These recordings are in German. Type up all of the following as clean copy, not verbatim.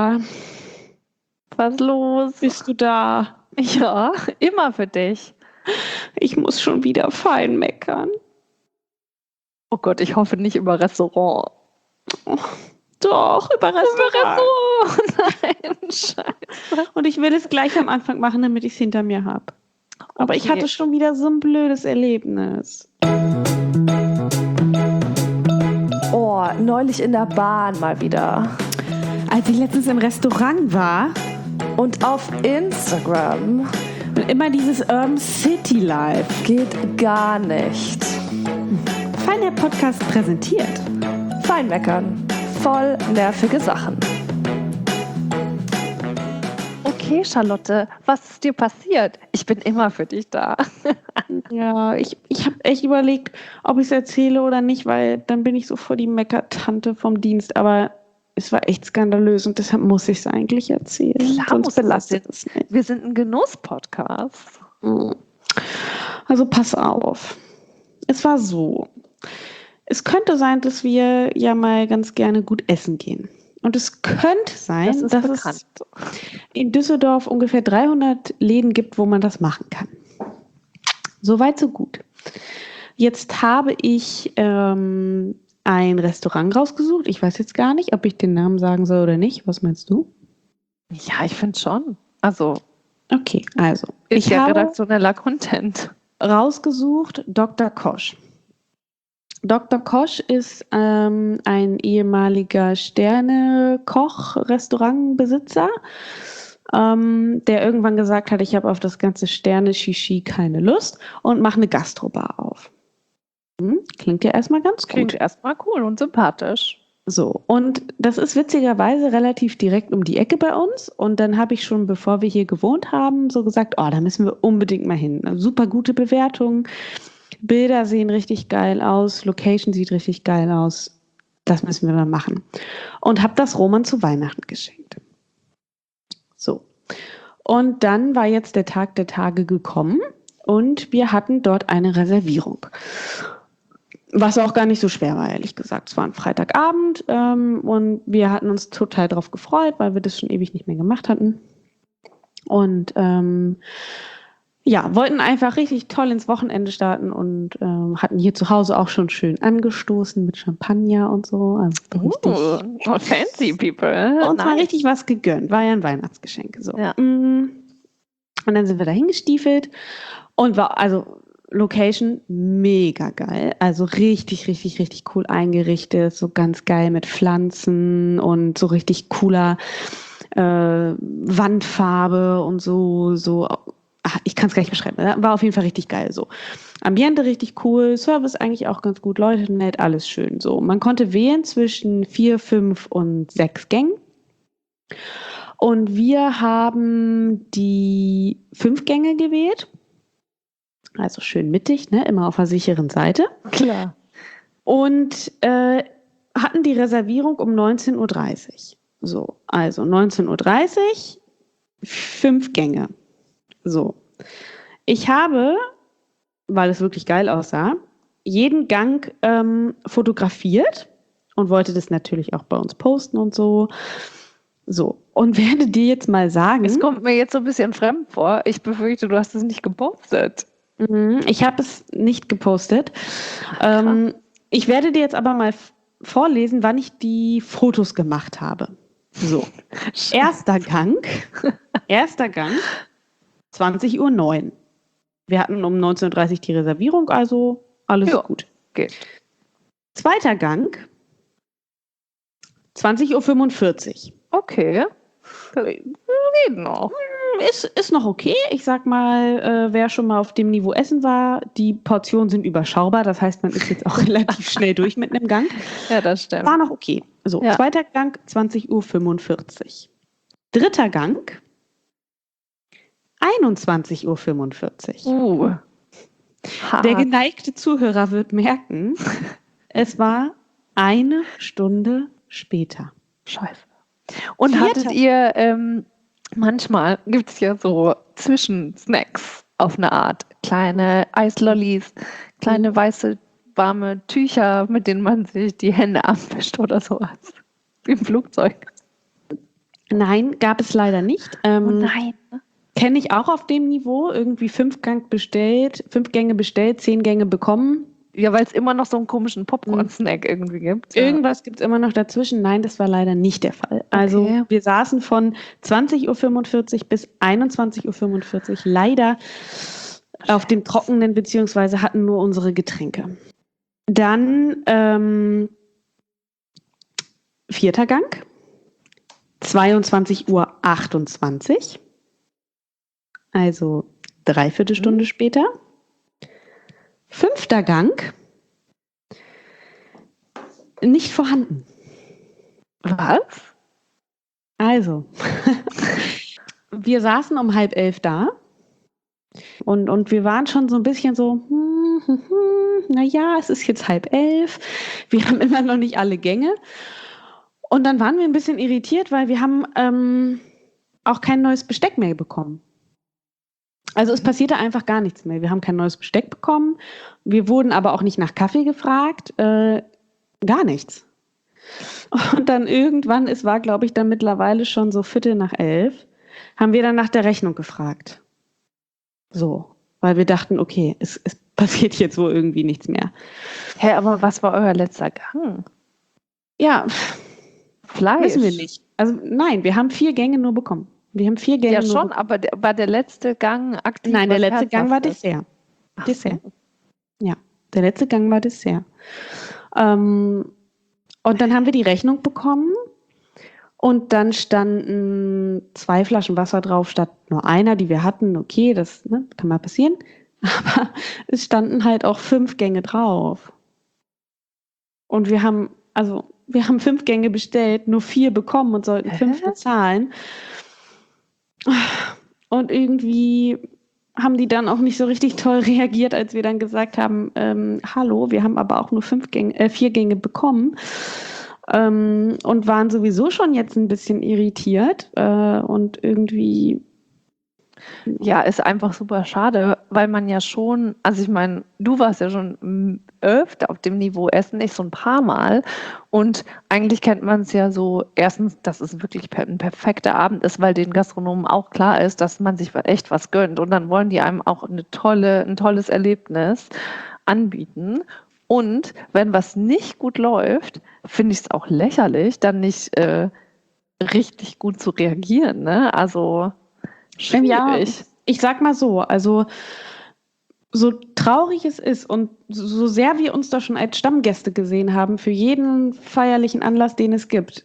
Ella, Was ist los? bist du da? Ja, immer für dich. Ich muss schon wieder fein meckern. Oh Gott, ich hoffe nicht über Restaurant. Doch, über Restaurant. Nein, scheiße. Und ich will es gleich am Anfang machen, damit ich es hinter mir habe. Aber ich Okay. hatte schon wieder so ein blödes Erlebnis. Oh, neulich in der Bahn mal wieder. Als ich letztens im Restaurant war Und auf Instagram und immer dieses Urban City Life. geht gar nicht. Fein der Podcast präsentiert. Feinmeckern. Voll nervige Sachen. Okay, Charlotte, was ist dir passiert? Ich bin immer für dich da. Ja, ich habe echt überlegt, ob ich es erzähle oder nicht, weil dann bin ich so vor die Meckertante vom Dienst. Aber es war echt skandalös und deshalb muss ich es eigentlich erzählen. Klar Sonst musst du belastet das es mich. Wir sind ein Genuss-Podcast. Also pass auf. Es war so. Es könnte sein, dass wir ja mal ganz gerne gut essen gehen. Und es könnte sein, Das ist dass bekannt. es in Düsseldorf ungefähr 300 Läden gibt, wo man das machen kann. Soweit, so gut. Jetzt habe ich ein Restaurant rausgesucht. Ich weiß jetzt gar nicht, ob ich den Namen sagen soll oder nicht. Was meinst du? Ja, ich finde schon. Also, Okay, also. ist Ich ja habe redaktioneller Content. rausgesucht Dr. Kosch. Dr. Kosch ist ein ehemaliger Sterne-Koch-Restaurantbesitzer, der irgendwann gesagt hat, ich habe auf das ganze Sterne-Shishi keine Lust und mache eine Gastrobar auf. Klingt ja erstmal ganz Klingt gut. erstmal cool und sympathisch. So, und das ist witzigerweise relativ direkt um die Ecke bei uns. Und dann habe ich schon, bevor wir hier gewohnt haben, so gesagt, oh, da müssen wir unbedingt mal hin. Super gute Bewertungen. Bilder sehen richtig geil aus, Location sieht richtig geil aus. Das müssen wir mal machen. Und habe das Roman zu Weihnachten geschenkt. So. Und dann war jetzt der Tag der Tage gekommen und wir hatten dort eine Reservierung. Was auch gar nicht so schwer war, ehrlich gesagt. Es war ein Freitagabend und wir hatten uns total drauf gefreut, weil wir das schon ewig nicht mehr gemacht hatten. Und ja, wollten einfach richtig toll ins Wochenende starten und hatten hier zu Hause auch schon schön angestoßen mit Champagner und so. Also richtig, Fancy people. uns mal richtig was gegönnt. War ja ein Weihnachtsgeschenk. So. Ja. Und dann sind wir da hingestiefelt und war, also Location mega geil. Also richtig, richtig, richtig cool eingerichtet. So ganz geil mit Pflanzen und so richtig cooler Wandfarbe und so. Ich kann es gar nicht beschreiben. War auf jeden Fall richtig geil so. Ambiente richtig cool, Service eigentlich auch ganz gut, Leute nett, alles schön so. Man konnte wählen zwischen 4, 5 und 6 Gängen. Und wir haben die 5 Gänge gewählt. Also schön mittig, ne? Immer auf der sicheren Seite. Klar. Und hatten die Reservierung um 19:30 Uhr. So, also 19:30 Uhr, 5 Gänge. So. Ich habe, weil es wirklich geil aussah, jeden Gang fotografiert und wollte das natürlich auch bei uns posten und so. So. Und werde dir jetzt mal sagen. Es kommt mir jetzt so ein bisschen fremd vor. Ich befürchte, du hast es nicht gepostet. Ich habe es nicht gepostet. Ich werde dir jetzt aber mal vorlesen, wann ich die Fotos gemacht habe. So. Erster Gang, 20:09 Uhr. Wir hatten um 19:30 Uhr die Reservierung, also alles Ja. gut. Geht. Zweiter Gang, 20:45 Uhr. Okay. Das geht noch. Ist noch okay. Ich sag mal, wer schon mal auf dem Niveau essen war, die Portionen sind überschaubar. Das heißt, man ist jetzt auch relativ schnell durch mit einem Gang. Ja, das stimmt. War noch okay. So, Ja. zweiter Gang, 20:45 Uhr. Dritter Gang, 21:45 Uhr. Der geneigte Zuhörer wird merken, es war eine Stunde später. Scheiße. Und Vierter- hattet ihr, manchmal gibt es ja so Zwischensnacks auf eine Art. Kleine Eislollis, kleine weiße, warme Tücher, mit denen man sich die Hände abwischt oder sowas. Wie im Flugzeug. Nein, gab es leider nicht. Oh nein. Kenne ich auch auf dem Niveau. Irgendwie 5 Gänge bestellt, 10 Gänge bekommen. Ja, weil es immer noch so einen komischen Popcorn-Snack irgendwie gibt. Ja. Irgendwas gibt es immer noch dazwischen. Nein, das war leider nicht der Fall. Also Okay. wir saßen von 20:45 Uhr bis 21:45 Uhr leider auf dem Trockenen, beziehungsweise hatten nur unsere Getränke. Dann 4. Gang, 22:28 Uhr. Also 3/4 Stunde später. 5. Gang, nicht vorhanden. Was? Also, wir saßen um 10:30 da und wir waren schon so ein bisschen so, naja, es ist jetzt 10:30, wir haben immer noch nicht alle Gänge. Und dann waren wir ein bisschen irritiert, weil wir haben auch kein neues Besteck mehr bekommen. Also es passierte einfach gar nichts mehr. Wir haben kein neues Besteck bekommen. Wir wurden aber auch nicht nach Kaffee gefragt. Gar nichts. Und dann irgendwann, es war, glaube ich, dann mittlerweile schon so 11:15, haben wir dann nach der Rechnung gefragt. So, weil wir dachten, okay, es passiert jetzt wohl irgendwie nichts mehr. Hä, aber was war euer letzter Gang? Ja, Fleisch? wissen wir nicht. Also nein, wir haben 4 Gänge nur bekommen. Wir haben 4 Gänge Ja, nur schon, bekommen. aber war der letzte Gang aktiv? Nein, der was letzte Gang war Herzhaftes? Dessert. Ach Dessert. so. Ja, der letzte Gang war Dessert. Und dann haben wir die Rechnung bekommen und dann standen 2 Flaschen Wasser drauf statt nur einer, die wir hatten. Okay, das kann mal passieren. Aber es standen halt auch 5 Gänge drauf. Und wir haben 5 Gänge bestellt, nur 4 bekommen und sollten 5 bezahlen. Und irgendwie haben die dann auch nicht so richtig toll reagiert, als wir dann gesagt haben, hallo, wir haben aber auch nur 4 Gänge bekommen. Und waren sowieso schon jetzt ein bisschen irritiert und irgendwie. Ja, ist einfach super schade, weil man ja schon, also ich meine, du warst ja schon öfter auf dem Niveau Essen, nicht so ein paar Mal. Und eigentlich kennt man es ja so, erstens, dass es wirklich ein perfekter Abend ist, weil den Gastronomen auch klar ist, dass man sich echt was gönnt. Und dann wollen die einem auch ein tolles Erlebnis anbieten. Und wenn was nicht gut läuft, finde ich es auch lächerlich, dann nicht richtig gut zu reagieren. Ne? Also schwierig. Ja, ich sag mal so, also so traurig es ist und so sehr wir uns da schon als Stammgäste gesehen haben für jeden feierlichen Anlass, den es gibt,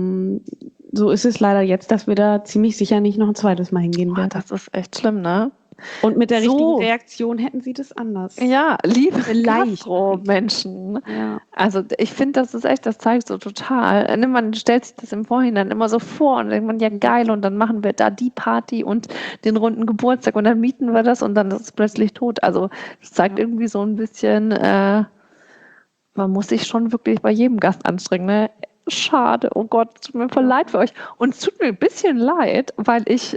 so ist es leider jetzt, dass wir da ziemlich sicher nicht noch ein zweites Mal hingehen werden. Das ist echt schlimm, ne? Und mit der richtigen Reaktion hätten sie das anders. Ja, liebe Vielleicht. Gastro-Menschen. Ja. Also ich finde, das ist echt, das zeigt so total. Man stellt sich das im Vorhinein immer so vor und denkt man, ja geil, und dann machen wir da die Party und den runden Geburtstag und dann mieten wir das und dann ist es plötzlich tot. Also das zeigt irgendwie so ein bisschen, man muss sich schon wirklich bei jedem Gast anstrengen, ne? Schade, oh Gott, es tut mir voll leid für euch. Und es tut mir ein bisschen leid, weil ich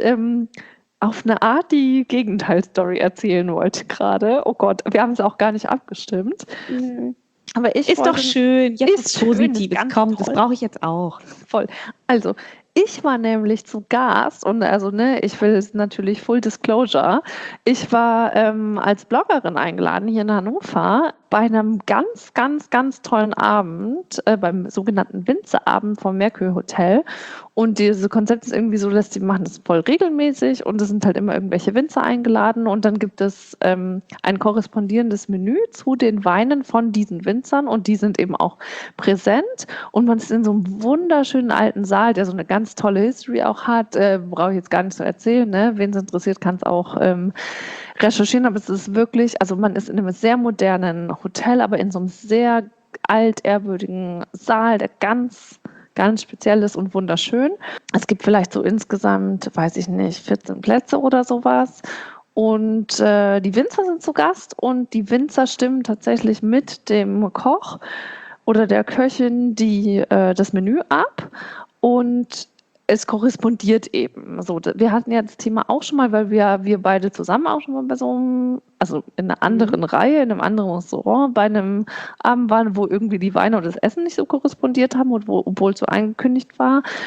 auf eine Art die Gegenteilstory erzählen wollte gerade. Oh Gott, wir haben es auch gar nicht abgestimmt. Aber ich Ist doch schön, jetzt ist ist Positives ganz kommt, das toll. brauche ich jetzt auch. Voll. Also, ich war nämlich zu Gast und also, ich will es natürlich Full Disclosure. Ich war als Bloggerin eingeladen hier in Hannover bei einem ganz, ganz, ganz tollen Abend, beim sogenannten Winzerabend vom Merkur Hotel. Und dieses Konzept ist irgendwie so, dass die machen das voll regelmäßig und es sind halt immer irgendwelche Winzer eingeladen und dann gibt es ein korrespondierendes Menü zu den Weinen von diesen Winzern und die sind eben auch präsent und man ist in so einem wunderschönen alten Saal, der so eine ganz tolle History auch hat, brauche ich jetzt gar nicht so erzählen, ne? Wen es interessiert, kann es auch recherchieren, aber es ist wirklich, also man ist in einem sehr modernen Hotel, aber in so einem sehr altehrwürdigen Saal, der ganz speziell ist und wunderschön. Es gibt vielleicht so insgesamt, weiß ich nicht, 14 Plätze oder sowas. Und die Winzer sind zu Gast und die Winzer stimmen tatsächlich mit dem Koch oder der Köchin das Menü ab und es korrespondiert eben. So, wir hatten ja das Thema auch schon mal, weil wir beide zusammen auch schon mal bei so einem, also in einer anderen Reihe, in einem anderen Restaurant, bei einem Abend waren, wo irgendwie die Weine und das Essen nicht so korrespondiert haben und obwohl es so angekündigt war.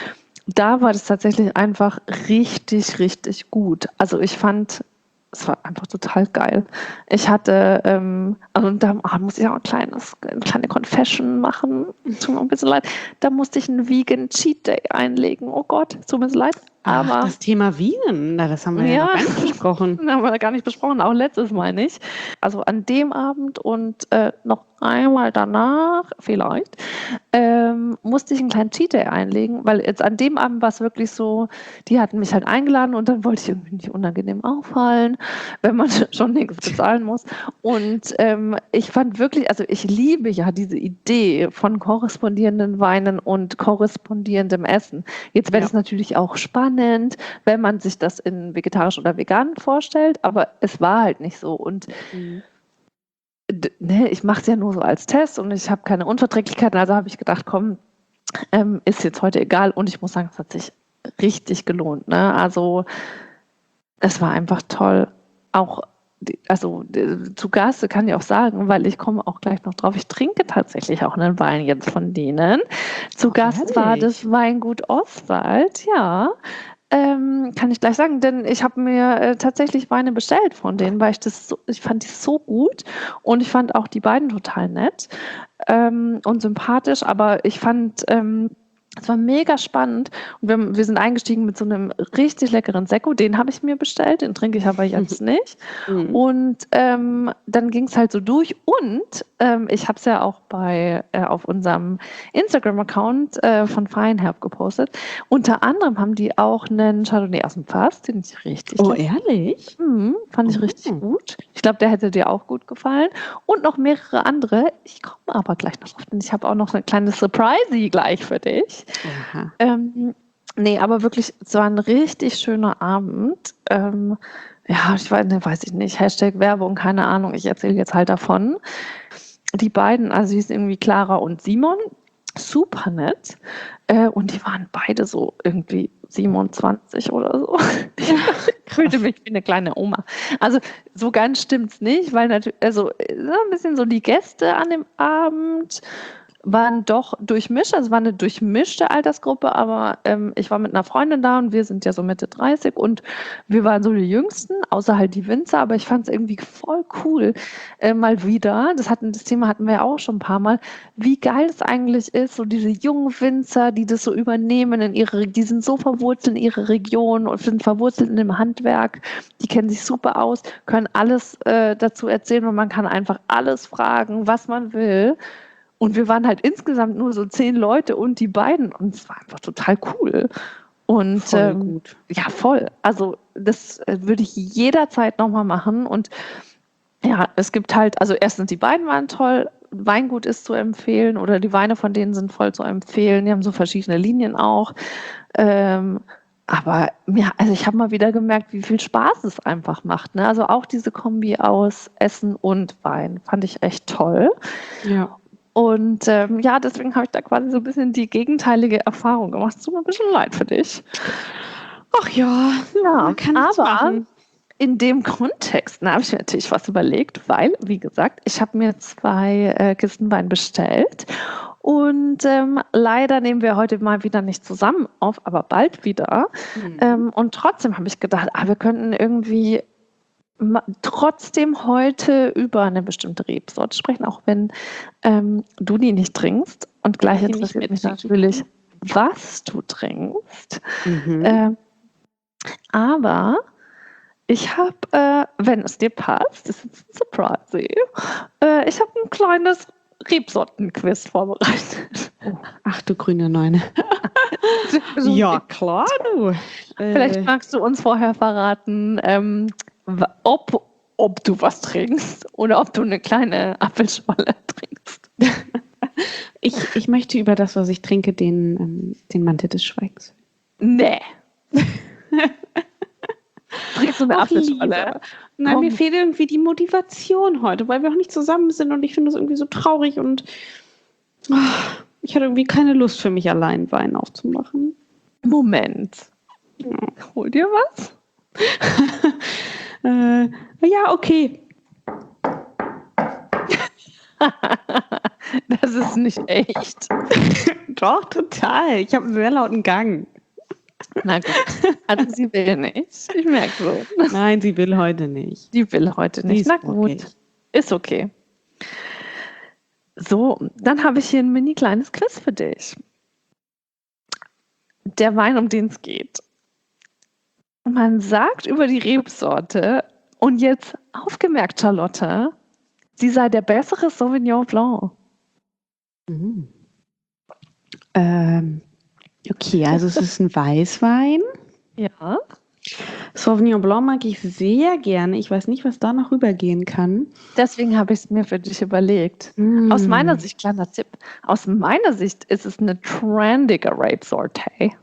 da war das tatsächlich einfach richtig, richtig gut. Also ich fand, es war einfach total geil. Ich hatte, also da muss ich auch eine kleine Confession machen. Tut mir ein bisschen leid. Da musste ich einen Vegan Cheat Day einlegen. Oh Gott, tut mir so leid. Ach, das Thema Vegan, das haben wir ja noch gar nicht besprochen. Das haben wir gar nicht besprochen, auch letztes Mal nicht. Also an dem Abend und noch einmal danach vielleicht musste ich einen kleinen Cheat Day einlegen, weil jetzt an dem Abend war es wirklich so, die hatten mich halt eingeladen und dann wollte ich irgendwie nicht unangenehm auffallen, wenn man schon nichts bezahlen muss. Und ich fand wirklich, also ich liebe ja diese Idee von korrespondierenden Weinen und korrespondierendem Essen. Jetzt wäre es natürlich auch spannend, wenn man sich das in vegetarisch oder vegan vorstellt, aber es war halt nicht so. Und ich mache es ja nur so als Test und ich habe keine Unverträglichkeiten, also habe ich gedacht, komm, ist jetzt heute egal. Und ich muss sagen, es hat sich richtig gelohnt. Ne? Also es war einfach toll. Auch zu Gast kann ich auch sagen, weil ich komme auch gleich noch drauf, ich trinke tatsächlich auch einen Wein jetzt von denen. Zu Gast war das Weingut Oswald, ja. Kann ich gleich sagen, denn ich habe mir tatsächlich Weine bestellt von denen, weil ich fand die so gut und ich fand auch die beiden total nett und sympathisch, aber ich fand es war mega spannend und wir sind eingestiegen mit so einem richtig leckeren Sekko, den habe ich mir bestellt, den trinke ich aber jetzt nicht. Und dann ging es halt so durch und ich habe es ja auch auf unserem Instagram-Account von Feinherb gepostet. Unter anderem haben die auch einen Chardonnay aus dem Fass, den ich richtig ehrlich? fand ich richtig gut. Ich glaube, der hätte dir auch gut gefallen. Und noch mehrere andere. Ich komme aber gleich noch drauf, denn ich habe auch noch eine kleine Surprise gleich für dich. Nee, aber wirklich, es war ein richtig schöner Abend. Ja, weiß ich nicht, Hashtag Werbung, keine Ahnung, ich erzähle jetzt halt davon. Die beiden, also die sind irgendwie Clara und Simon, super nett. Und die waren beide so irgendwie 27 oder so. Ich fühlte mich wie eine kleine Oma. Also so ganz stimmt's nicht, weil natürlich, also ein bisschen so die Gäste an dem Abend waren doch durchmischt, also es war eine durchmischte Altersgruppe, aber ich war mit einer Freundin da und wir sind ja so Mitte 30 und wir waren so die Jüngsten, außer halt die Winzer, aber ich fand es irgendwie voll cool, mal wieder, das Thema hatten wir ja auch schon ein paar Mal, wie geil es eigentlich ist, so diese jungen Winzer, die das so übernehmen die sind so verwurzelt in ihrer Region und sind verwurzelt in dem Handwerk, die kennen sich super aus, können alles dazu erzählen und man kann einfach alles fragen, was man will. Und wir waren halt insgesamt nur so 10 Leute und die beiden. Und es war einfach total cool. Und voll gut. Ja, voll. Also das würde ich jederzeit nochmal machen. Und ja, es gibt halt, also erstens, die beiden waren toll. Weingut ist zu empfehlen oder die Weine von denen sind voll zu empfehlen. Die haben so verschiedene Linien auch. Aber ja, also ich habe mal wieder gemerkt, wie viel Spaß es einfach macht. Ne? Also auch diese Kombi aus Essen und Wein fand ich echt toll. Ja. Und ja, deswegen habe ich da quasi so ein bisschen die gegenteilige Erfahrung gemacht. Es tut mir ein bisschen leid für dich. Ach ja, man kann nichts machen. In dem Kontext habe ich mir natürlich was überlegt, weil, wie gesagt, ich habe mir 2 Kisten Wein bestellt und leider nehmen wir heute mal wieder nicht zusammen auf, aber bald wieder. Und trotzdem habe ich gedacht, wir könnten irgendwie trotzdem heute über eine bestimmte Rebsorte sprechen, auch wenn du die nicht trinkst. Und gleich interessiert mich natürlich, was du trinkst. Aber ich habe, wenn es dir passt, das ist ein Surprise, ich habe ein kleines Rebsortenquiz vorbereitet. Ach du grüne Neune. Ja, klar, du. Vielleicht magst du uns vorher verraten, ob du was trinkst oder ob du eine kleine Apfelschorle trinkst. Ich möchte über das, was ich trinke, den Mantel des Schweigens. Nee. Trinkst du eine Apfelschorle? Nein, mir fehlt irgendwie die Motivation heute, weil wir auch nicht zusammen sind und ich finde das irgendwie so traurig und ich hatte irgendwie keine Lust für mich allein Wein aufzumachen. Moment. Hol dir was? Ja, okay. Das ist nicht echt. Doch, total. Ich habe einen sehr lauten Gang. Na gut. Also sie will nicht. Ich merke so. Nein, sie will heute nicht. Die will heute Sie nicht. ist Na gut. okay. Ist okay. So, dann habe ich hier ein mini kleines Quiz für dich. Der Wein, um den es geht. Man sagt über die Rebsorte, und jetzt aufgemerkt, Charlotte, sie sei der bessere Sauvignon Blanc. Mhm. Okay, also es ist ein Weißwein. Ja. Sauvignon Blanc mag ich sehr gerne. Ich weiß nicht, was da noch rübergehen kann. Deswegen habe ich es mir für dich überlegt. Aus meiner Sicht, kleiner Tipp, aus meiner Sicht ist es eine trendige Rebsorte.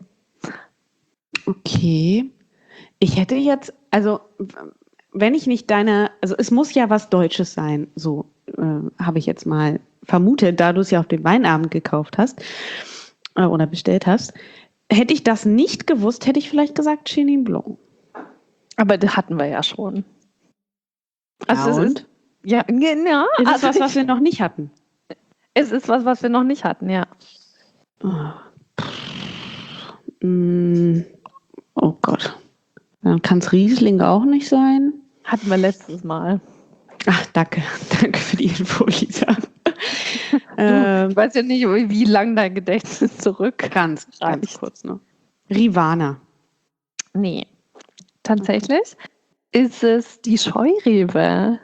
Okay. Ich hätte jetzt, also wenn ich nicht also es muss ja was Deutsches sein, so habe ich jetzt mal vermutet, da du es ja auf dem Weinabend gekauft hast oder bestellt hast. Hätte ich das nicht gewusst, hätte ich vielleicht gesagt Chenin Blanc. Aber das hatten wir ja schon. Ja, Also und? ja, genau. Ist es Also was wir noch nicht hatten? es ist was wir noch nicht hatten, ja. Oh Gott. Dann kann es Riesling auch nicht sein. Hatten wir letztes Mal. Ach, danke. Danke für die Info, Lisa. Ich weiß ja nicht, wie lang dein Gedächtnis zurück. Ganz reicht. kurz noch. Rivana. Nee. Tatsächlich ist es die Scheurebe.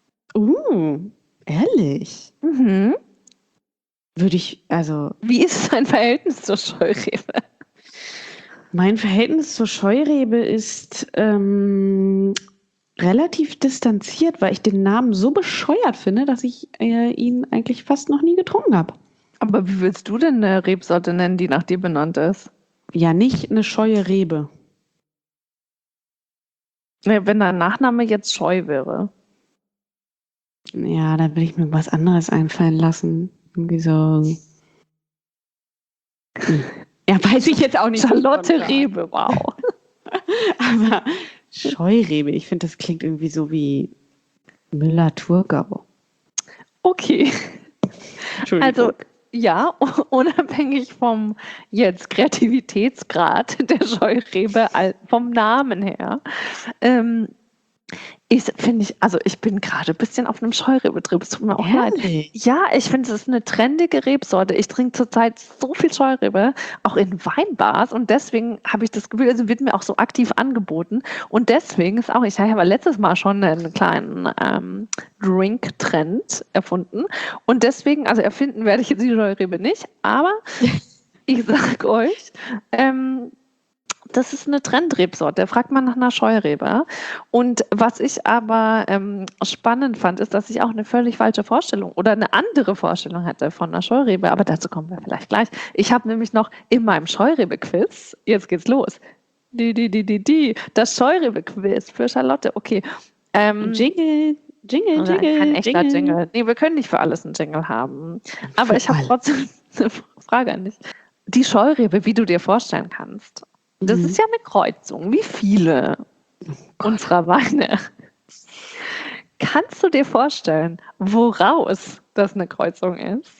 Ehrlich? Mhm. Würde ich, also Wie ist dein Verhältnis zur Scheurebe? mein Verhältnis zur Scheurebe ist relativ distanziert, weil ich den Namen so bescheuert finde, dass ich ihn eigentlich fast noch nie getrunken habe. Aber wie willst du denn eine Rebsorte nennen, die nach dir benannt ist? Ja, nicht eine scheue Rebe. Nee, wenn dein Nachname jetzt Scheu wäre. Ja, da will ich mir was anderes einfallen lassen. Irgendwie so. Ja, weiß ich jetzt auch nicht. Charlotte Rebe, wow. Aber Scheurebe, ich finde, das klingt irgendwie so wie Müller-Thurgau. Okay. Entschuldigung. Also, ja, unabhängig vom jetzt Kreativitätsgrad der Scheurebe, vom Namen her, ich bin gerade ein bisschen auf einem Scheurebe-Trip. Es tut mir auch leid. Ja, ich finde, es ist eine trendige Rebsorte. Ich trinke zurzeit so viel Scheurebe, auch in Weinbars. Und deswegen habe ich das Gefühl, also wird mir auch so aktiv angeboten. Und deswegen ist auch, ich habe letztes Mal schon einen kleinen Drink-Trend erfunden. Und deswegen, also erfinden werde ich jetzt die Scheurebe nicht. Aber ich sage euch, das ist eine Trendrebsorte. Da fragt man nach einer Scheurebe. Und was ich aber spannend fand, ist, dass ich auch eine völlig falsche Vorstellung oder eine andere Vorstellung hatte von einer Scheurebe. Aber dazu kommen wir vielleicht gleich. Ich habe nämlich noch in meinem Scheurebe-Quiz, jetzt geht's los, das Scheurebe-Quiz für Charlotte. Okay. Jingle. Kein echter Jingle. Jingle. Nee, wir können nicht für alles einen Jingle haben. Aber ich habe trotzdem eine Frage an dich. Die Scheurebe, wie du dir vorstellen kannst, das ist ja eine Kreuzung, wie viele unserer Weine. Kannst du dir vorstellen, woraus das eine Kreuzung ist?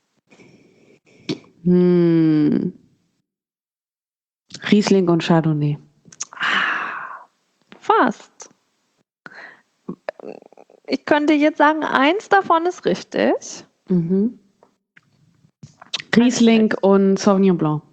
Riesling und Chardonnay. Fast. Ich könnte jetzt sagen, eins davon ist richtig. Riesling und Sauvignon Blanc.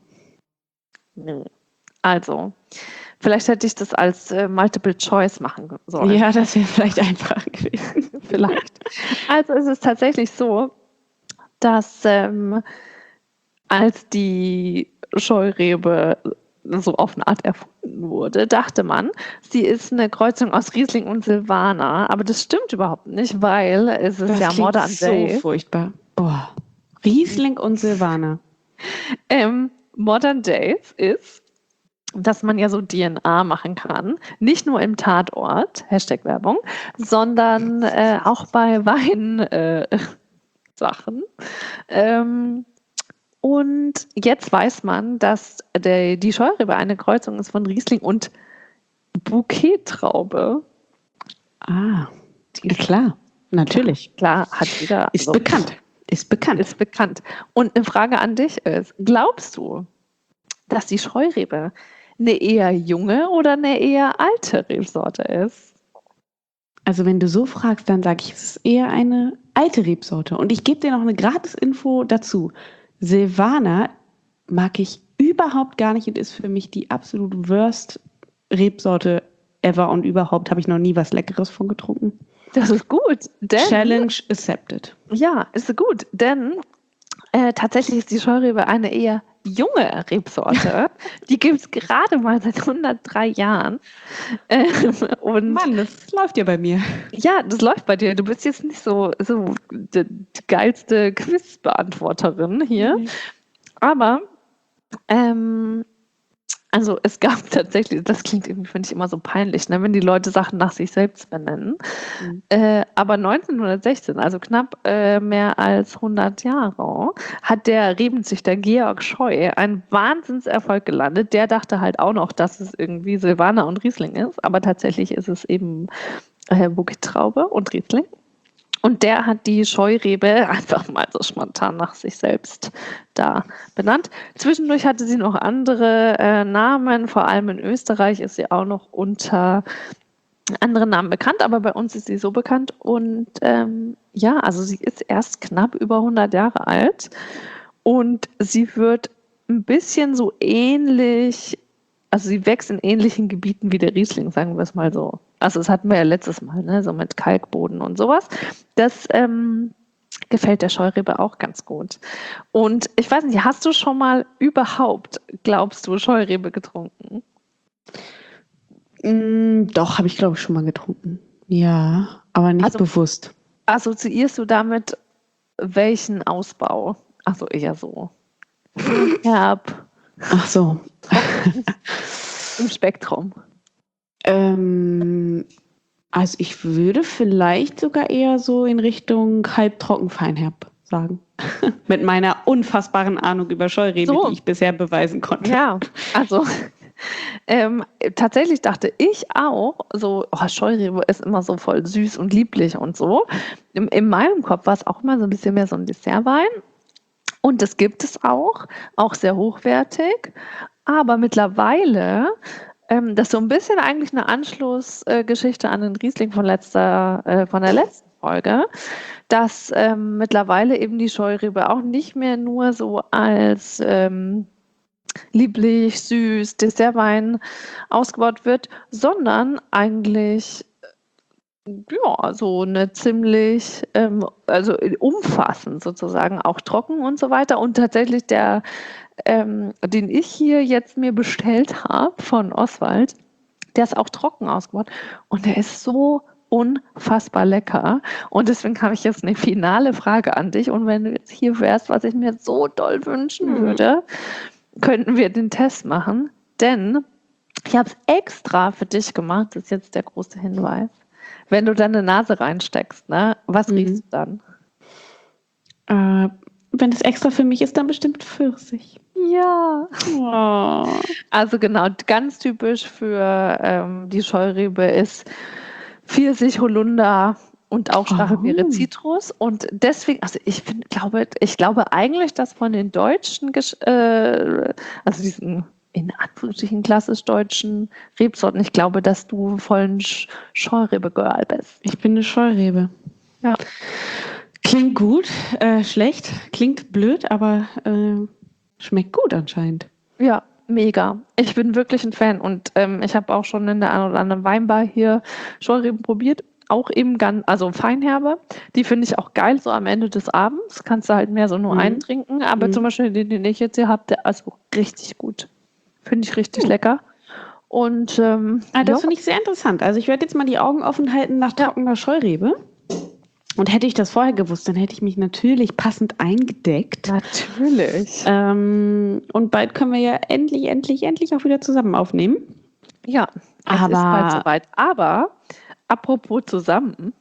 Also, vielleicht hätte ich das als Multiple Choice machen sollen. Ja, das wäre vielleicht einfacher gewesen. Vielleicht. Also es ist tatsächlich so, dass als die Scheurebe so auf eine Art erfunden wurde, dachte man, sie ist eine Kreuzung aus Riesling und Silvaner. Aber das stimmt überhaupt nicht, weil es ist ja Modern Days. So furchtbar. Boah. Riesling und Silvaner. Modern Days ist, dass man ja so DNA machen kann, nicht nur im Tatort, Hashtag Werbung, sondern auch bei Weinsachen. Und jetzt weiß man, dass die Scheurebe eine Kreuzung ist von Riesling und Bouquet-Traube. Ja, klar, natürlich. Klar, hat jeder. Ist bekannt. Ist bekannt. Und eine Frage an dich ist, glaubst du, dass die Scheurebe eine eher junge oder eine eher alte Rebsorte ist? Also wenn du so fragst, dann sage ich, es ist eher eine alte Rebsorte. Und ich gebe dir noch eine Gratis-Info dazu. Silvaner mag ich überhaupt gar nicht und ist für mich die absolut worst Rebsorte ever. Und überhaupt habe ich noch nie was Leckeres von getrunken. Das ist gut, denn Challenge accepted. ja, ist gut, denn tatsächlich ist die Scheurebe eine eher junge Rebsorte. Die gibt es gerade mal seit 103 Jahren. Und Mann, das läuft ja bei mir. ja, das läuft bei dir. Du bist jetzt nicht so die geilste Quizbeantworterin hier. Aber also es gab tatsächlich, das klingt irgendwie, finde ich, immer so peinlich, ne, wenn die Leute Sachen nach sich selbst benennen. Aber 1916, also knapp mehr als 100 Jahre, hat der Rebenzüchter Georg Scheu einen Wahnsinnserfolg gelandet. Der dachte halt auch noch, dass es irgendwie Silvaner und Riesling ist, aber tatsächlich ist es eben Bouquet-Traube und Riesling. Und der hat die Scheurebe einfach mal so spontan nach sich selbst da benannt. Zwischendurch hatte sie noch andere Namen, vor allem in Österreich ist sie auch noch unter anderen Namen bekannt, aber bei uns ist sie so bekannt. Und ja, also sie ist erst knapp über 100 Jahre alt und sie wird ein bisschen so ähnlich, also sie wächst in ähnlichen Gebieten wie der Riesling, sagen wir es mal so. Also das hatten wir ja letztes Mal, ne? So mit Kalkboden und sowas. Das gefällt der Scheurebe auch ganz gut. Und ich weiß nicht, hast du schon mal überhaupt, glaubst du, Scheurebe getrunken? Doch, habe ich, glaube ich, schon mal getrunken. Ja, aber nicht bewusst. Assoziierst du damit welchen Ausbau? Also eher so herb. Ach so. Im Spektrum. Also ich würde vielleicht sogar eher so in Richtung halbtrocken feinherb sagen. Mit meiner unfassbaren Ahnung über Scheurebe, die ich bisher beweisen konnte. Ja, also tatsächlich dachte ich auch, so Scheurebe ist immer so voll süß und lieblich und so. In meinem Kopf war es auch immer so ein bisschen mehr so ein Dessertwein. Und das gibt es auch sehr hochwertig. Aber mittlerweile, das ist so ein bisschen eigentlich eine Anschlussgeschichte an den Riesling von der letzten Folge, dass mittlerweile eben die Scheurebe auch nicht mehr nur so als lieblich, süß, Dessertwein ausgebaut wird, sondern eigentlich ja, so eine ziemlich, also umfassend sozusagen, auch trocken und so weiter. Und tatsächlich den ich hier jetzt mir bestellt habe von Oswald, der ist auch trocken ausgebaut und der ist so unfassbar lecker. Und deswegen habe ich jetzt eine finale Frage an dich. Und wenn du jetzt hier wärst, was ich mir so doll wünschen würde, könnten wir den Test machen. Denn ich habe es extra für dich gemacht. Das ist jetzt der große Hinweis. Wenn du deine Nase reinsteckst, ne, was riechst du dann? Wenn es extra für mich ist, dann bestimmt Pfirsich. Ja. Oh. Also genau, ganz typisch für die Scheurebe ist Pfirsich, Holunder und auch Stachelbeere, Zitrus. Und deswegen, also ich glaube eigentlich, dass von den deutschen, also diesen in Anführungsstrichen klassisch deutschen Rebsorten, ich glaube, dass du voll ein Scheurebe-Girl bist. Ich bin eine Scheurebe. Ja. Klingt gut, schlecht, klingt blöd, aber schmeckt gut anscheinend. Ja, mega. Ich bin wirklich ein Fan und ich habe auch schon in der einen oder anderen Weinbar hier Scheureben probiert. Auch eben also Feinherbe. Die finde ich auch geil, so am Ende des Abends. Kannst du halt mehr so nur eintrinken. Aber zum Beispiel den ich jetzt hier habe, der also richtig gut. Finde ich richtig lecker. Und das finde ich sehr interessant. Also ich werde jetzt mal die Augen offen halten nach trockener Scheurebe. Und hätte ich das vorher gewusst, dann hätte ich mich natürlich passend eingedeckt. Natürlich. Und bald können wir ja endlich auch wieder zusammen aufnehmen. Ja, es ist bald soweit. Aber apropos zusammen,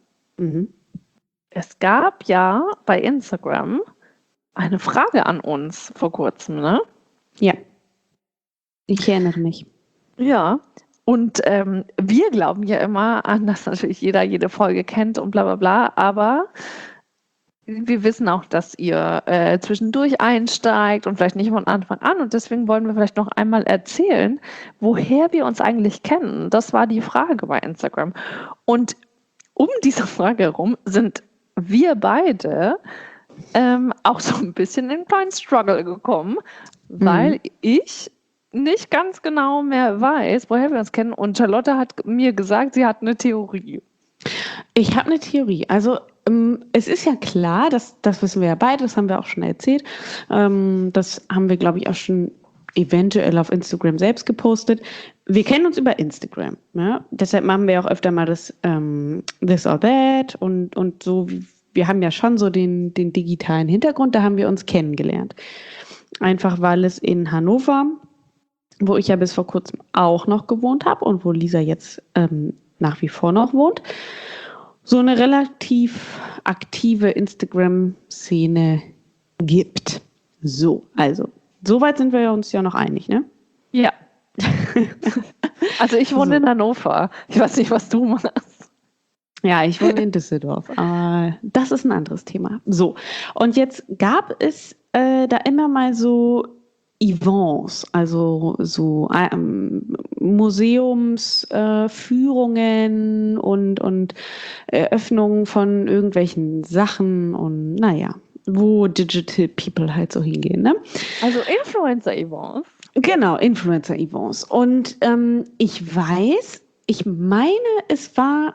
es gab ja bei Instagram eine Frage an uns vor kurzem, ne? Ja. Ich erinnere mich. Ja, und wir glauben ja immer an, dass natürlich jeder jede Folge kennt und bla bla bla, aber wir wissen auch, dass ihr zwischendurch einsteigt und vielleicht nicht von Anfang an. Und deswegen wollen wir vielleicht noch einmal erzählen, woher wir uns eigentlich kennen. Das war die Frage bei Instagram. Und um diese Frage herum sind wir beide auch so ein bisschen in einen kleinen Struggle gekommen, weil ich nicht ganz genau mehr weiß, woher wir uns kennen. Und Charlotte hat mir gesagt, sie hat eine Theorie. Ich habe eine Theorie. Also es ist ja klar, das wissen wir ja beide, das haben wir auch schon erzählt. Das haben wir, glaube ich, auch schon eventuell auf Instagram selbst gepostet. Wir kennen uns über Instagram. Ja? Deshalb machen wir auch öfter mal das This or That und so. Wir haben ja schon so den digitalen Hintergrund, da haben wir uns kennengelernt. Einfach weil es in Hannover, wo ich ja bis vor kurzem auch noch gewohnt habe und wo Lisa jetzt nach wie vor noch wohnt, so eine relativ aktive Instagram-Szene gibt. So, also, soweit sind wir uns ja noch einig, ne? Ja. Also ich wohne in Hannover. Ich weiß nicht, was du machst. Ja, ich wohne in Düsseldorf, aber das ist ein anderes Thema. So, und jetzt gab es da immer mal so Events, also so Museumsführungen und Eröffnungen von irgendwelchen Sachen und naja, wo Digital People halt so hingehen, ne? Also Influencer-Events. Genau, Influencer-Events. Und ich meine, es war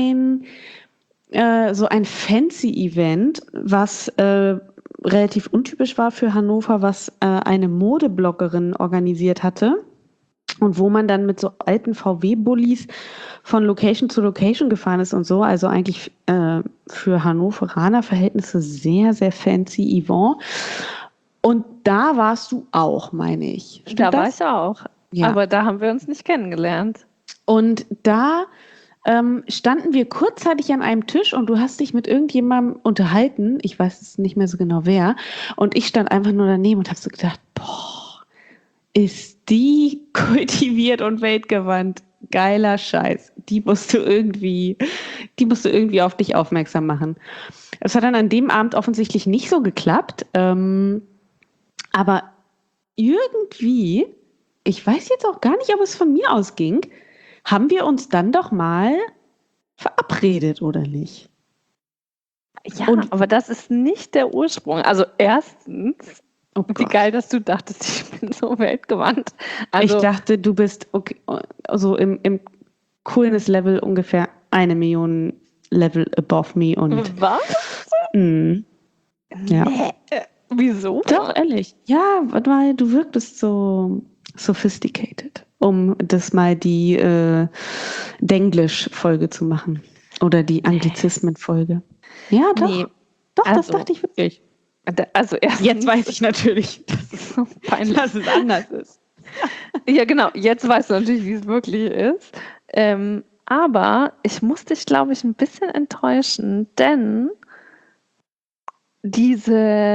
so ein Fancy-Event, was relativ untypisch war für Hannover, was eine Modebloggerin organisiert hatte und wo man dann mit so alten VW-Bullis von Location zu Location gefahren ist und so. Also eigentlich für Hannoveraner Verhältnisse sehr, sehr fancy Event. Und da warst du auch, meine ich. Stimmt da war ich auch. Ja. Aber da haben wir uns nicht kennengelernt. Und da standen wir kurzzeitig an einem Tisch und du hast dich mit irgendjemandem unterhalten. Ich weiß es nicht mehr so genau wer. Und ich stand einfach nur daneben und habe so gedacht, boah, ist die kultiviert und weltgewandt. Geiler Scheiß. Die musst du irgendwie auf dich aufmerksam machen. Es hat dann an dem Abend offensichtlich nicht so geklappt. Aber irgendwie, ich weiß jetzt auch gar nicht, ob es von mir ausging, haben wir uns dann doch mal verabredet, oder nicht? Ja, aber das ist nicht der Ursprung. Also erstens, wie geil, dass du dachtest, ich bin so weltgewandt. Also, ich dachte, du bist okay, so im Coolness-Level ungefähr 1 Million Level above me. Und was? Ja. Nee. Wieso? Doch, ehrlich. Ja, weil du wirktest so sophisticated, um das mal die Denglisch-Folge zu machen. Oder die Anglizismen-Folge. Ja, doch. Nee. Doch, also, das dachte ich wirklich. Also jetzt weiß ich natürlich, dass es so peinlich, dass es anders ist. Ja, genau. Jetzt weißt du natürlich, wie es wirklich ist. Aber ich muss dich, glaube ich, ein bisschen enttäuschen, denn dieses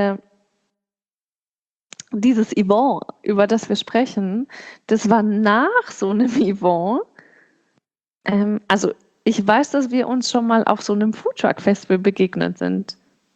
Event, über das wir sprechen, das war nach so einem Event. Also ich weiß, dass wir uns schon mal auf so einem Foodtruck-Festival begegnet sind.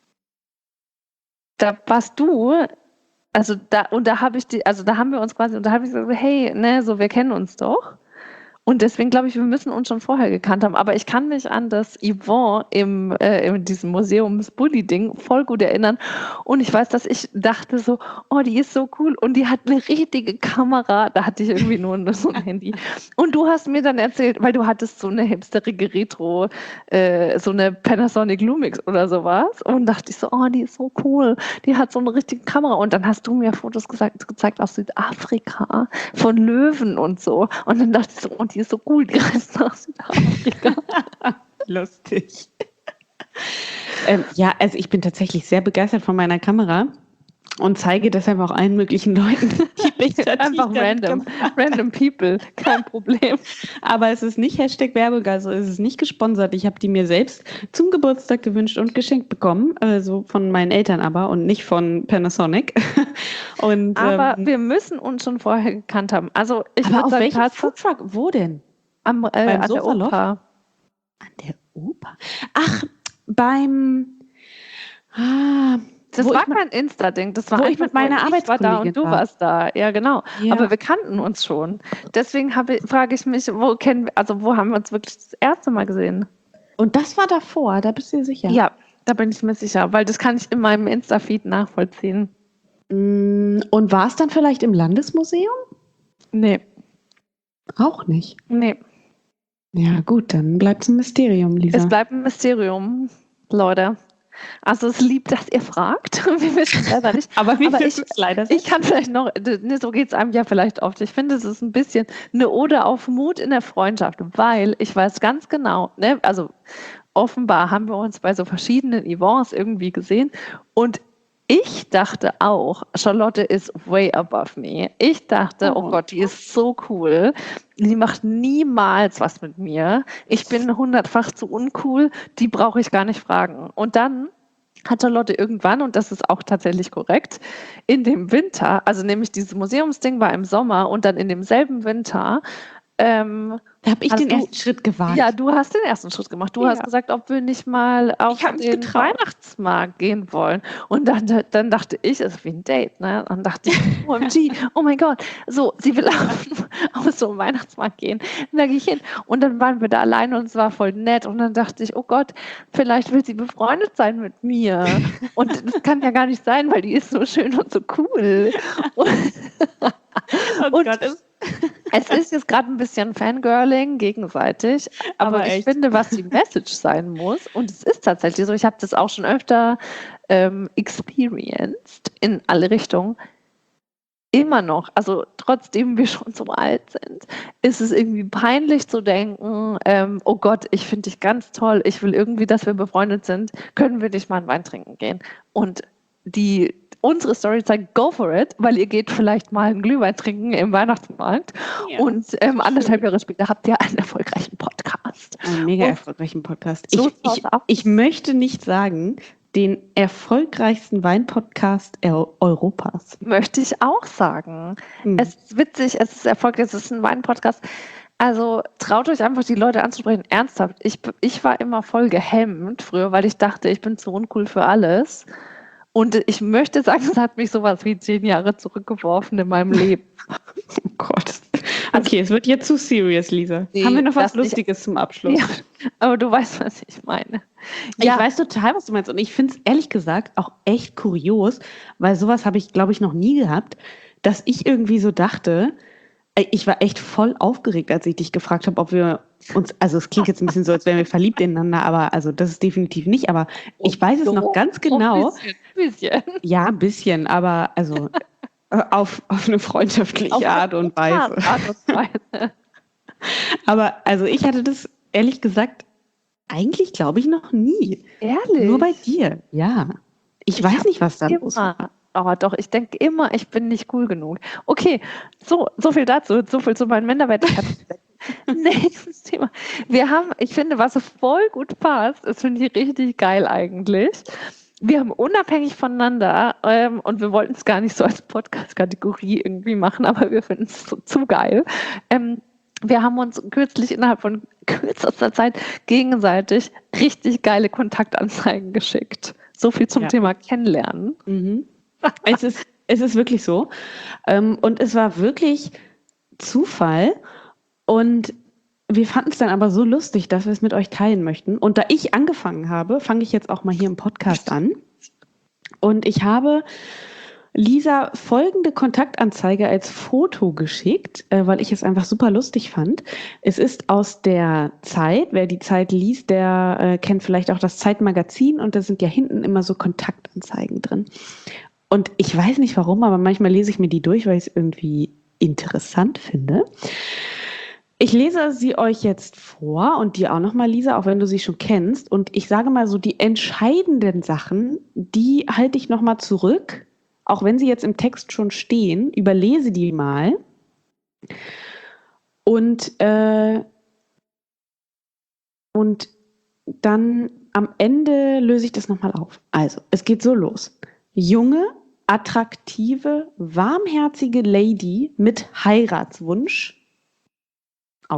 Da warst du, da haben wir uns quasi, und da habe ich gesagt, hey, ne, so, wir kennen uns doch. Und deswegen glaube ich, wir müssen uns schon vorher gekannt haben. Aber ich kann mich an das Event in diesem Museums-Bully-Ding voll gut erinnern. Und ich weiß, dass ich dachte so, oh, die ist so cool. Und die hat eine richtige Kamera. Da hatte ich irgendwie nur so ein Handy. Und du hast mir dann erzählt, weil du hattest so eine hipsterige Retro, so eine Panasonic Lumix oder sowas. Und dachte ich so, oh, die ist so cool. Die hat so eine richtige Kamera. Und dann hast du mir Fotos gezeigt aus Südafrika von Löwen und so. Und dann dachte ich so, oh, die ist so cool, die reist nach Südafrika. Lustig. Ja, also ich bin tatsächlich sehr begeistert von meiner Kamera und zeige deshalb auch allen möglichen Leuten, die mich einfach random people, kein Problem. Aber es ist nicht #Werbung, also es ist nicht gesponsert. Ich habe die mir selbst zum Geburtstag gewünscht und geschenkt bekommen, also von meinen Eltern aber und nicht von Panasonic. Und, aber wir müssen uns schon vorher gekannt haben. Also ich würde sagen, welchem Foodtruck? Wo denn? An der Oper. An der Oper? Ach, beim Das Wo war ich mit- kein Insta-Ding, das war wo ich einfach mit meiner nur, ich war da Arbeitskollegin und du war. warst da. Ja, genau. Ja. Aber wir kannten uns schon. Deswegen frage ich mich, wo haben wir uns wirklich das erste Mal gesehen? Und das war davor, da bist du dir sicher? Ja, da bin ich mir sicher, weil das kann ich in meinem Insta-Feed nachvollziehen. Und war es dann vielleicht im Landesmuseum? Nee, Auch nicht. nee. Ja, gut, dann bleibt es ein Mysterium, Lisa. Es bleibt ein Mysterium, Leute. Also es liebt, dass ihr fragt. Wir wissen es selber nicht. aber aber wissen es leider Ich kann vielleicht noch, ne, so geht es einem ja vielleicht oft. Ich finde, es ist ein bisschen eine Ode auf Mut in der Freundschaft, weil ich weiß ganz genau, ne, also offenbar haben wir uns bei so verschiedenen Events irgendwie gesehen und ich dachte auch, Charlotte ist way above me. Ich dachte, oh Gott, die ist so cool. Die macht niemals was mit mir. Ich bin 100-fach zu uncool. Die brauche ich gar nicht fragen. Und dann hat Charlotte irgendwann, und das ist auch tatsächlich korrekt, in dem Winter, also nämlich dieses Museumsding war im Sommer und dann in demselben Winter, da habe ich hast den du- ersten Schritt gewagt. ja, du hast den ersten Schritt gemacht. Du Ja. hast gesagt, ob wir nicht mal auf Ich hab mich den getraut. Weihnachtsmarkt gehen wollen. Und dann dachte ich, es ist wie ein Date, ne? Dann dachte ich, OMG, oh mein Gott, so, sie will auf so einen Weihnachtsmarkt gehen. Und da gehe ich hin. Und dann waren wir da alleine und es war voll nett. Und dann dachte ich, oh Gott, vielleicht will sie befreundet sein mit mir. Und das kann ja gar nicht sein, weil die ist so schön und so cool. Und Gott, es ist jetzt gerade ein bisschen Fangirling gegenseitig, aber Aber ich echt. finde, was die Message sein muss, und es ist tatsächlich so, ich habe das auch schon öfter experienced in alle Richtungen, immer noch, also trotzdem wir schon so alt sind, ist es irgendwie peinlich zu denken, oh Gott, ich finde dich ganz toll, ich will irgendwie, dass wir befreundet sind, können wir nicht mal einen Wein trinken gehen? Und unsere Story zeigt, go for it, weil ihr geht vielleicht mal einen Glühwein trinken im Weihnachtsmarkt Ja. und 1,5 Jahre später habt ihr einen erfolgreichen Podcast. Einen mega Und erfolgreichen Podcast. so schaut's aus. Ich möchte nicht sagen, den erfolgreichsten Weinpodcast Europas. Möchte ich auch sagen. Hm. Es ist witzig, es ist erfolgreich, es ist ein Wein-Podcast. Also traut euch einfach, die Leute anzusprechen. Ernsthaft, ich war immer voll gehemmt früher, weil ich dachte, ich bin zu uncool für alles. Und ich möchte sagen, es hat mich sowas wie 10 Jahre zurückgeworfen in meinem Leben. Oh Gott. Okay, es wird jetzt zu serious, Lisa. Nee, Haben wir noch was das nicht. Lustiges zum Abschluss? Ja, aber du weißt, was ich meine. Ich weiß total, was du meinst. Und ich finde es ehrlich gesagt auch echt kurios, weil sowas habe ich, glaube ich, noch nie gehabt, dass ich irgendwie so dachte, ich war echt voll aufgeregt, als ich dich gefragt habe, ob wir uns, also es klingt jetzt ein bisschen so, als wären wir verliebt ineinander, aber also das ist definitiv nicht, aber ich weiß es noch ganz genau. Ein bisschen. Ja, ein bisschen, aber also auf eine freundschaftliche Art und Weise. Art und Weise. Aber also ich hatte das ehrlich gesagt eigentlich, glaube ich, noch nie. Ehrlich? Nur bei dir, ja. Ich weiß nicht, was da los war. Immer. Oh, doch, ich denke immer, ich bin nicht cool genug. Okay, so viel dazu, so viel zu meinen Minderwertigkeiten. Nächstes Thema. Ich finde, was voll gut passt, das finde ich richtig geil eigentlich. Wir haben unabhängig voneinander, und wir wollten es gar nicht so als Podcast-Kategorie irgendwie machen, aber wir finden es zu geil. Wir haben uns kürzlich innerhalb von kürzester Zeit gegenseitig richtig geile Kontaktanzeigen geschickt. So viel zum Thema Kennenlernen. Mhm. Es ist wirklich so. Und es war wirklich Zufall. Und wir fanden es dann aber so lustig, dass wir es mit euch teilen möchten. Und da ich angefangen habe, fange ich jetzt auch mal hier im Podcast an. Und ich habe Lisa folgende Kontaktanzeige als Foto geschickt, weil ich es einfach super lustig fand. Es ist aus der Zeit. Wer die Zeit liest, der kennt vielleicht auch das Zeitmagazin. Und da sind ja hinten immer so Kontaktanzeigen drin. Und ich weiß nicht warum, aber manchmal lese ich mir die durch, weil ich es irgendwie interessant finde. Ich lese sie euch jetzt vor und dir auch nochmal, Lisa, auch wenn du sie schon kennst. Und ich sage mal so, die entscheidenden Sachen, die halte ich nochmal zurück. Auch wenn sie jetzt im Text schon stehen, überlese die mal. Und dann am Ende löse ich das nochmal auf. Also, es geht so los. Junge, attraktive, warmherzige Lady mit Heiratswunsch,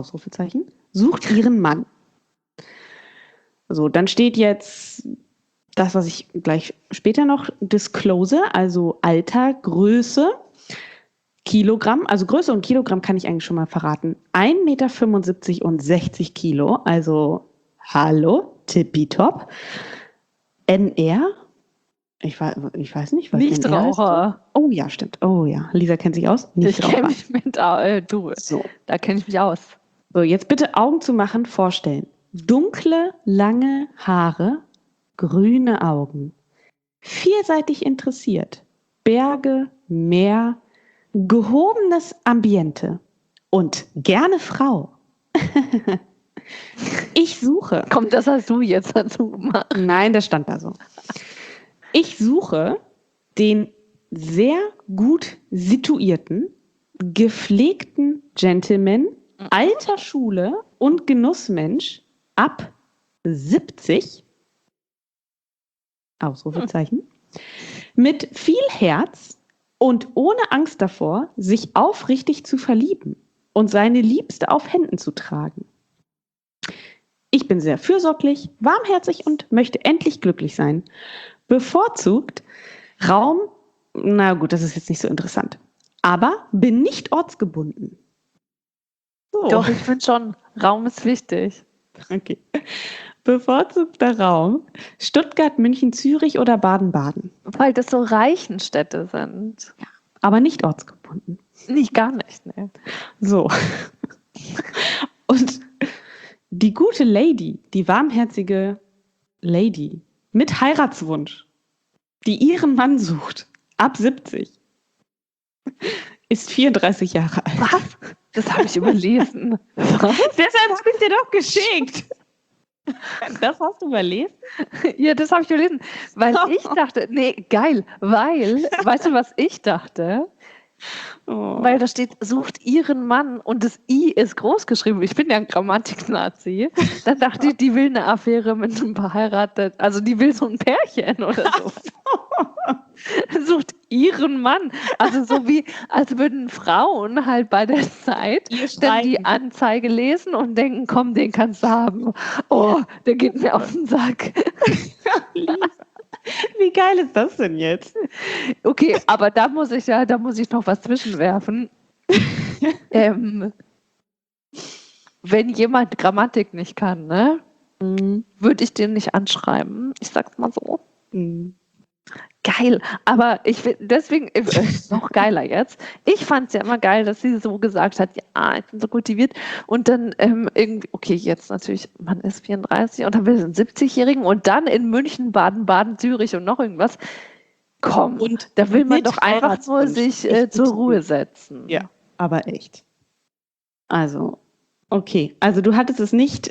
Ausrufezeichen, sucht ihren Mann. So, dann steht jetzt das, was ich gleich später noch disclose, also Alter, Größe, Kilogramm, also Größe und Kilogramm kann ich eigentlich schon mal verraten. 1,75 Meter und 60 Kilo, also hallo, tippitopp. NR, ich weiß nicht, was NR ist. Nichtraucher. Oh ja, stimmt. Oh ja, Lisa kennt sich aus. Ich kenne Nichtraucher. mich da kenne ich mich aus. So, jetzt bitte Augen zu machen, vorstellen. Dunkle, lange Haare, grüne Augen. Vielseitig interessiert. Berge, Meer, gehobenes Ambiente und gerne Frau. Ich suche. Komm, das hast du jetzt dazu gemacht. Nein, das stand da so. Ich suche den sehr gut situierten, gepflegten Gentleman, alter Schule und Genussmensch ab 70, Ausrufezeichen, mit viel Herz und ohne Angst davor, sich aufrichtig zu verlieben und seine Liebste auf Händen zu tragen. Ich bin sehr fürsorglich, warmherzig und möchte endlich glücklich sein. Bevorzugt Raum, na gut, das ist jetzt nicht so interessant, aber bin nicht ortsgebunden. So. Doch, ich finde schon, Raum ist wichtig. Okay. Bevorzugter Raum, Stuttgart, München, Zürich oder Baden-Baden. Weil das so reichen Städte sind. Aber nicht ortsgebunden. Nicht gar nicht, ne? So. Und die gute Lady, die warmherzige Lady mit Heiratswunsch, die ihren Mann sucht, ab 70, ist 34 Jahre alt. Was? Das habe ich überlesen. Was? Deshalb habe ich dir doch geschickt. Das hast du überlesen? Ja, das habe ich überlesen. Weil ich dachte, nee, geil, weißt du, was ich dachte? Oh. Weil da steht, sucht ihren Mann und das I ist groß geschrieben. Ich bin ja ein Grammatik-Nazi. Dann dachte ich, die will eine Affäre mit einem verheiratet, also die will so ein Pärchen oder so. Sucht ihren Mann. Also so wie, als würden Frauen halt bei der Zeit dann die Anzeige lesen und denken, komm, den kannst du haben. Oh, der geht mir auf den Sack. Wie geil ist das denn jetzt? Okay, aber da muss ich noch was zwischenwerfen. Wenn jemand Grammatik nicht kann, ne, würde ich den nicht anschreiben. Ich sag's mal so. Geil, aber deswegen noch geiler jetzt. Ich fand es ja immer geil, dass sie so gesagt hat, ja, ich bin so kultiviert und dann irgendwie, okay, jetzt natürlich, man ist 34 und dann will sie einen 70-Jährigen und dann in München, Baden-Baden, Zürich und noch irgendwas. Komm, und da will man doch einfach nur sich zur Ruhe setzen. Ja, aber echt. Also, okay, also du hattest es nicht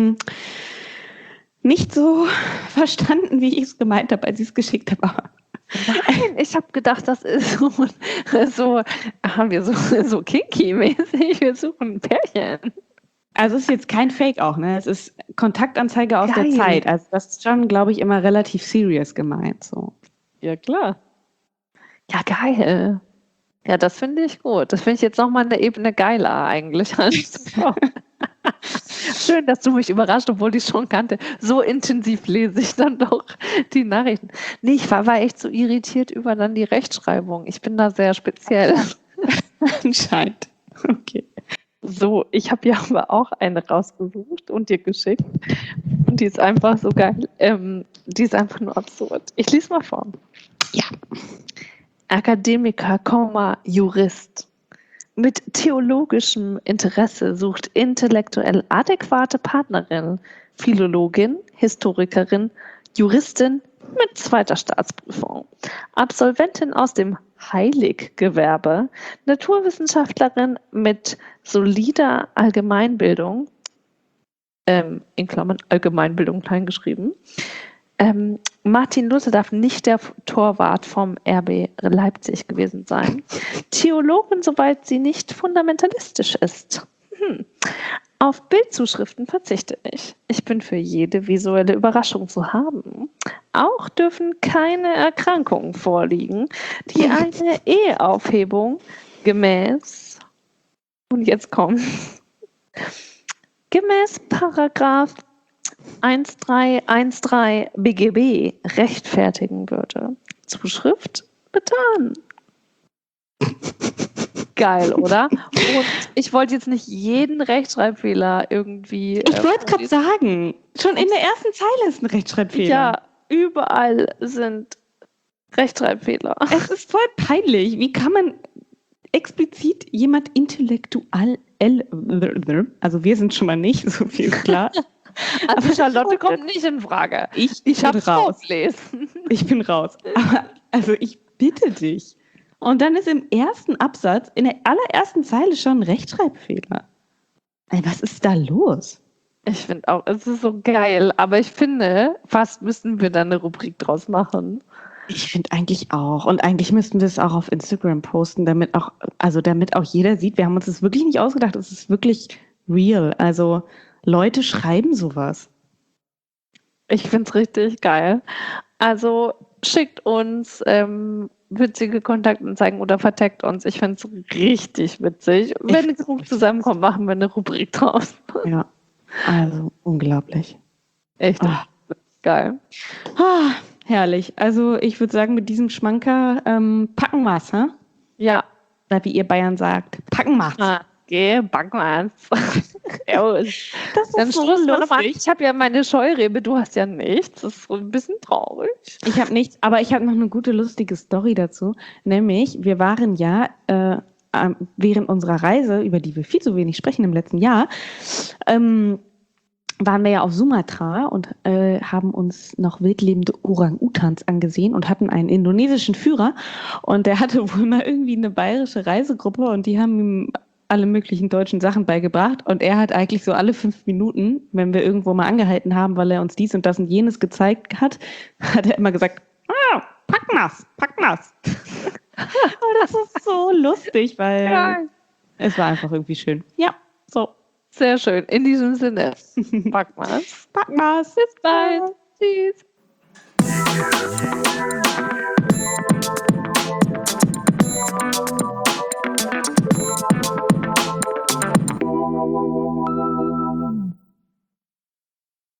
so verstanden, wie ich es gemeint habe, als ich es geschickt habe. Nein, ich habe gedacht, das ist so kinky-mäßig, wir suchen ein Pärchen. Also es ist jetzt kein Fake auch, ne? Es ist Kontaktanzeige aus der Zeit. Also das ist schon, glaube ich, immer relativ serious gemeint. So. Ja, klar. Ja, geil. Ja, das finde ich gut. Das finde ich jetzt nochmal eine Ebene geiler eigentlich. Schön, dass du mich überrascht, obwohl ich schon kannte. So intensiv lese ich dann doch die Nachrichten. Nee, ich war echt so irritiert über dann die Rechtschreibung. Ich bin da sehr speziell. Anscheinend. Okay. So, ich habe ja aber auch eine rausgesucht und dir geschickt. Und die ist einfach so geil. Die ist einfach nur absurd. Ich lese mal vor. Ja. Akademiker, Jurist. Mit theologischem Interesse sucht intellektuell adäquate Partnerin, Philologin, Historikerin, Juristin mit zweiter Staatsprüfung, Absolventin aus dem Heiliggewerbe, Naturwissenschaftlerin mit solider Allgemeinbildung, in Klammern Allgemeinbildung klein geschrieben. Martin Luther darf nicht der Torwart vom RB Leipzig gewesen sein. Theologin, soweit sie nicht fundamentalistisch ist. Auf Bildzuschriften verzichte ich. Ich bin für jede visuelle Überraschung zu haben. Auch dürfen keine Erkrankungen vorliegen, die eine Eheaufhebung gemäß, und jetzt kommt, gemäß Paragraph 1313 BGB rechtfertigen würde. Zuschrift betan. Geil, oder? Und ich wollte jetzt nicht jeden Rechtschreibfehler irgendwie. Ich wollte gerade sagen, schon in der ersten Zeile ist ein Rechtschreibfehler. Ja, überall sind Rechtschreibfehler. Es ist voll peinlich. Wie kann man explizit jemand intellektuell, also wir sind schon mal nicht, so viel ist klar. Also Charlotte kommt nicht in Frage. Ich habe bin raus. vorgelesen. Ich bin raus. Aber also ich bitte dich. Und dann ist im ersten Absatz, in der allerersten Zeile schon ein Rechtschreibfehler. Ey, was ist da los? Ich finde auch, es ist so geil, aber ich finde, fast müssten wir da eine Rubrik draus machen. Ich finde eigentlich auch. Und eigentlich müssten wir es auch auf Instagram posten, damit auch jeder sieht, wir haben uns das wirklich nicht ausgedacht, es ist wirklich real. Also Leute schreiben sowas. Ich finde es richtig geil. Also schickt uns witzige Kontaktanzeigen oder vertaggt uns. Ich finde es richtig witzig. Wenn genug zusammenkommt, machen wir eine Rubrik draus. Ja, also unglaublich. Echt geil. Herrlich. Also ich würde sagen, mit diesem Schmanker packen wir's, ha? Ja. Oder wie ihr Bayern sagt, packen wir's. Okay, packen wir's. Das ist Dann so stoßen wir noch mal. lustig. Ich habe ja meine Scheurebe, du hast ja nichts. Das ist so ein bisschen traurig. Ich habe nichts, aber ich habe noch eine gute, lustige Story dazu. Nämlich, wir waren ja während unserer Reise, über die wir viel zu wenig sprechen im letzten Jahr, waren wir ja auf Sumatra und haben uns noch wildlebende Orang-Utans angesehen und hatten einen indonesischen Führer. Und der hatte wohl mal irgendwie eine bayerische Reisegruppe und die haben ihm alle möglichen deutschen Sachen beigebracht. Und er hat eigentlich so alle 5 Minuten, wenn wir irgendwo mal angehalten haben, weil er uns dies und das und jenes gezeigt hat, hat er immer gesagt, pack nass. Und das ist so lustig, weil es war einfach irgendwie schön. Ja, so. Sehr schön. In diesem Sinne. Pack mal's. Pack mal's. Bis bald. Tschüss.